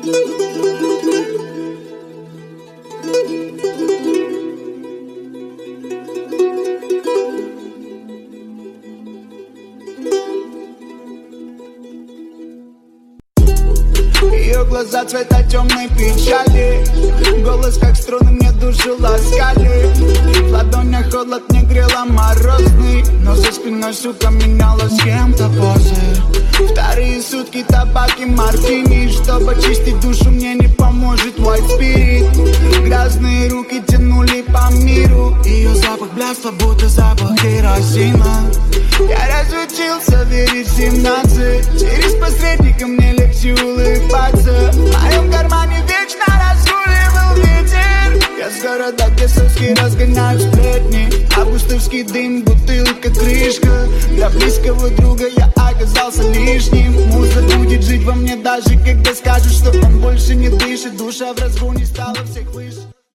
Ее глаза цвета темной печали, голос как струны мне душу ласкали. В ладонях холод не грела морозный, но за спиной, сука, меняла с кем-то позы. Вторые сутки табак и мартини, чтобы очистить душу, мне не поможет white spirit. Грязные руки тянули по миру, ее запах блядства, будто запах керосина. Я разучился верить в 17, через посредника мне легче улыбаться. В моем кармане вечно разгуливал ветер. Я с города, где соски разгоняют сплетни. Августовский дым, бутылка, крышка. Для близкого друга я оказался лишним. Муза будет жить во мне даже когда скажут, что он больше не дышит. Душа в разгоне стала всех выше.